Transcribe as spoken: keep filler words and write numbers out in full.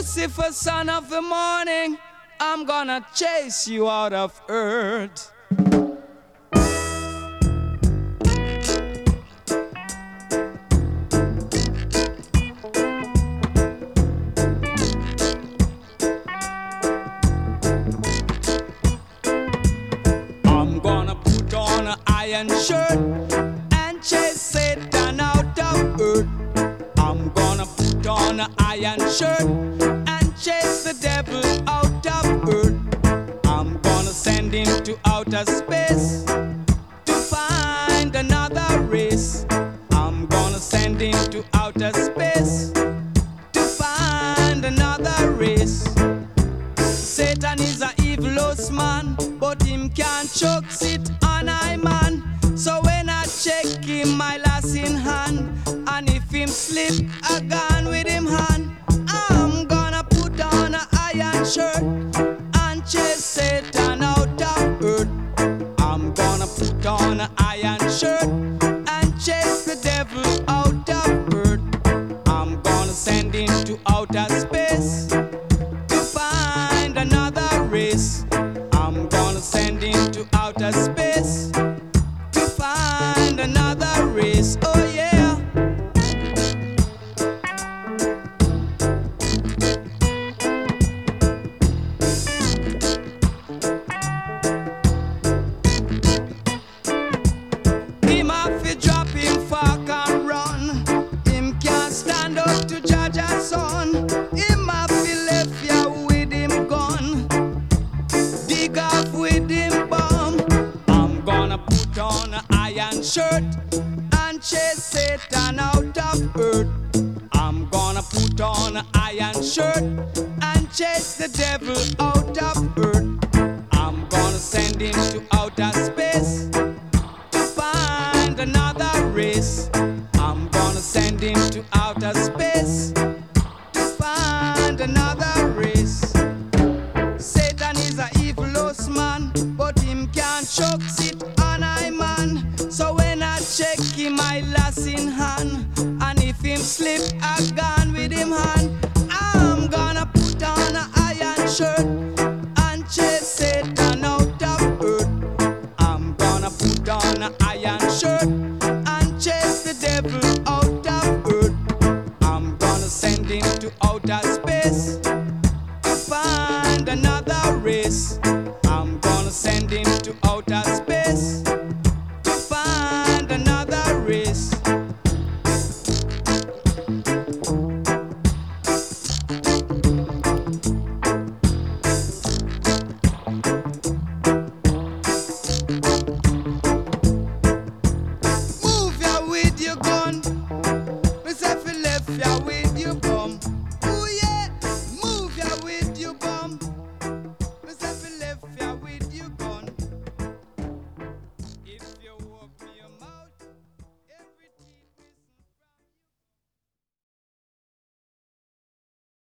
Lucifer, son of the morning, I'm gonna chase you out of earth. I'm gonna put on an iron shirt and chase Satan out of earth. I'm gonna put on an iron shirt and chase the devil out of earth. I'm gonna send him to outer space to find another race. I'm gonna send him to outer space to find another race. Satan is a evilous man, but him can't choke it on I man. So when I check him, my lass in hand, and if him slip a gun with him hand, I'm gonna put on an iron shirt and chase Satan out of earth. I'm gonna put on an iron shirt and chase the devil out of earth. I'm gonna send him to outer space to find another race. I'm gonna send him to outer space to find another race. Oh yeah. Him have to drop him fork and run. Him can't stand up to judge a son. Him have to left ya with him gun, dig off with him bomb. I'm gonna put on an iron shirt and chase Satan out of earth. I'm gonna put on an iron shirt and chase the devil out of earth. I'm gonna send him to outer space to find another race. I'm gonna send him to outer space to find another race. Satan is a evilous man, but him can't choke it on I man. So when I check him, I lass in hand, and if him slip a gun with him hand, I'm gonna put on an iron shirt and chase Satan out of earth. I'm gonna put on an iron shirt and chase the devil out of earth. I'm gonna send him to outer space to find another race. I'm gonna send him to outer space to find another race.